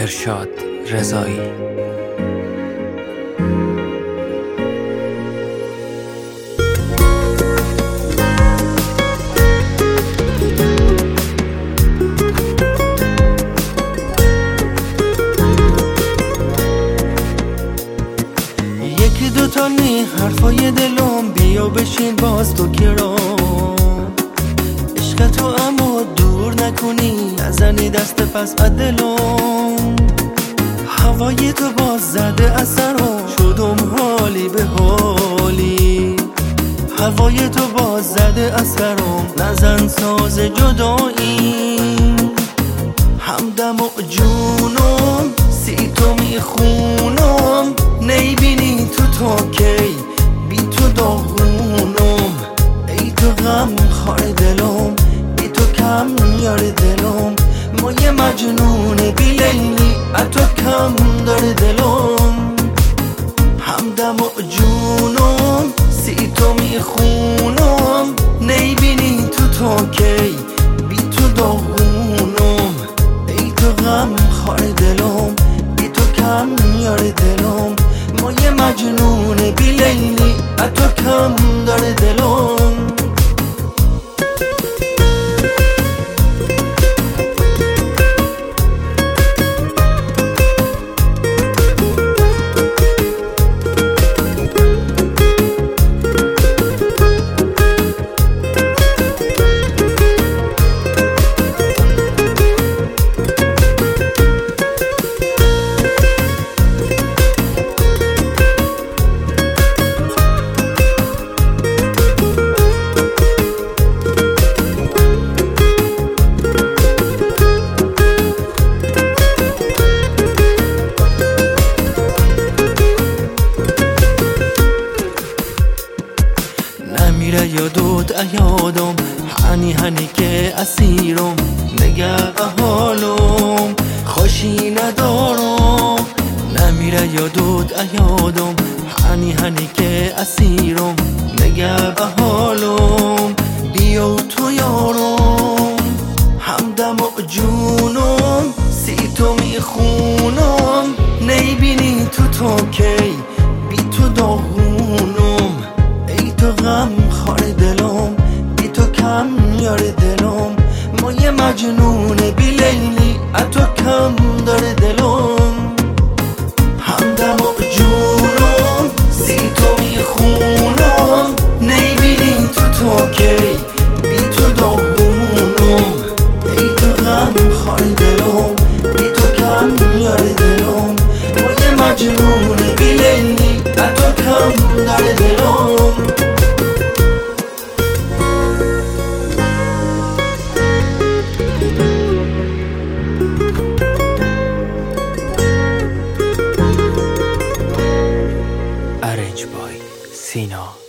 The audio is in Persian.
ارشاد رضایی. یکی دوتا نی حرفای دلم، بیا بشین باز تو کرام. عشق تو اما دور نکنی، نزنی دست پس از دلم. هوای تو باز زده اثرم، شدم حالی به حالی. هوای تو باز زده اثرم، نزن ساز جدایی. همدم و جونم سی تو میخونم، نیبینی تو تا کی بی تو داغونم. ای تو غم خار دلم، بی تو کم یار دلم. ما یه مجنون بی لیلی، از تو کم داره دلم. همدم و جونم سی تو میخونم، نیبینی تو تا کی بی تو داغونم. ای تو غم خار دلم، بی تو کم یار دلم. ما یه مجنون بی لیلی، از تو کم داره دلم. نمیره یادت ایادم، هنی هنی که اسیرم. نگه حالم خوشی ندارم. نمیره یادت ایادم، هنی هنی که اسیرم. نگه حالم بیا تو یارم. همدم و جونم سی تو میخونم، نیبینی تو تا کی بی تو داغونم. ای تو غم خار دلم، بی تو کم یار دلم. ما یه مجنون بی لیلی، از تو کم داره دلم. همدم و جونم سی تو میخونم، نیبینی تو تا کی بی تو داغونم. ای تو غم خار دلم، بی تو کم یار دلم. ما یه مجنون بی لیلی، از تو کم داره دلم. Arranged by Sina.